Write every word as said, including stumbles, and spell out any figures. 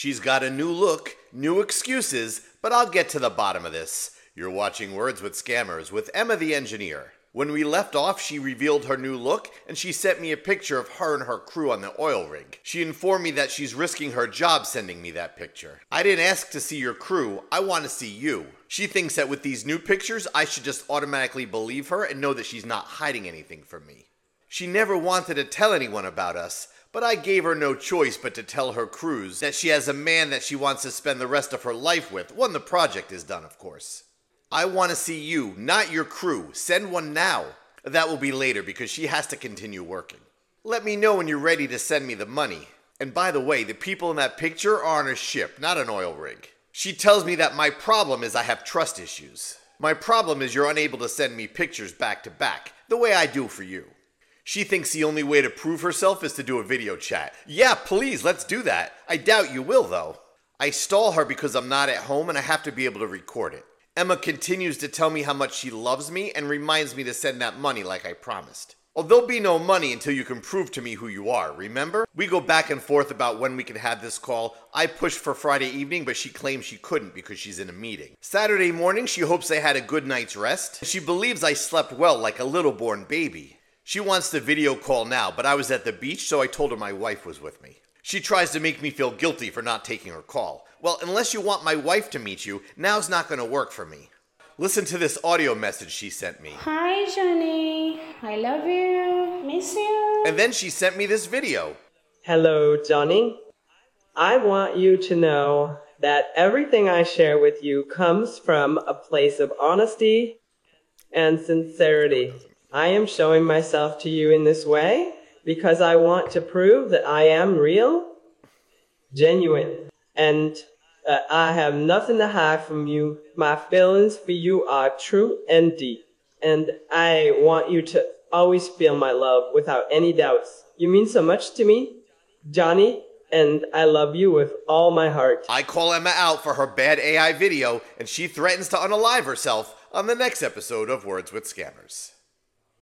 She's got a new look, new excuses, but I'll get to the bottom of this. You're watching Words with Scammers with Emma the Engineer. When we left off, she revealed her new look, and she sent me a picture of her and her crew on the oil rig. She informed me that she's risking her job sending me that picture. I didn't ask to see your crew, I want to see you. She thinks that with these new pictures, I should just automatically believe her and know that she's not hiding anything from me. She never wanted to tell anyone about us, but I gave her no choice but to tell her crews that she has a man that she wants to spend the rest of her life with, when the project is done, of course. I want to see you, not your crew. Send one now. That will be later because she has to continue working. Let me know when you're ready to send me the money. And by the way, the people in that picture are on a ship, not an oil rig. She tells me that my problem is I have trust issues. My problem is you're unable to send me pictures back to back, the way I do for you. She thinks the only way to prove herself is to do a video chat. Yeah, please, let's do that. I doubt you will, though. I stall her because I'm not at home and I have to be able to record it. Emma continues to tell me how much she loves me and reminds me to send that money like I promised. Oh, there'll be no money until you can prove to me who you are, remember? We go back and forth about when we can have this call. I pushed for Friday evening, but she claims she couldn't because she's in a meeting. Saturday morning, she hopes I had a good night's rest. She believes I slept well like a little-born baby. She wants the video call now, but I was at the beach, so I told her my wife was with me. She tries to make me feel guilty for not taking her call. Well, unless you want my wife to meet you, now's not going to work for me. Listen to this audio message she sent me. Hi, Johnny. I love you. Miss you. And then she sent me this video. Hello, Johnny. I want you to know that everything I share with you comes from a place of honesty and sincerity. I am showing myself to you in this way because I want to prove that I am real, genuine, and uh, I have nothing to hide from you. My feelings for you are true and deep, and I want you to always feel my love without any doubts. You mean so much to me, Johnny, and I love you with all my heart. I call Emma out for her bad A I video, and she threatens to unalive herself on the next episode of Words with Scammers.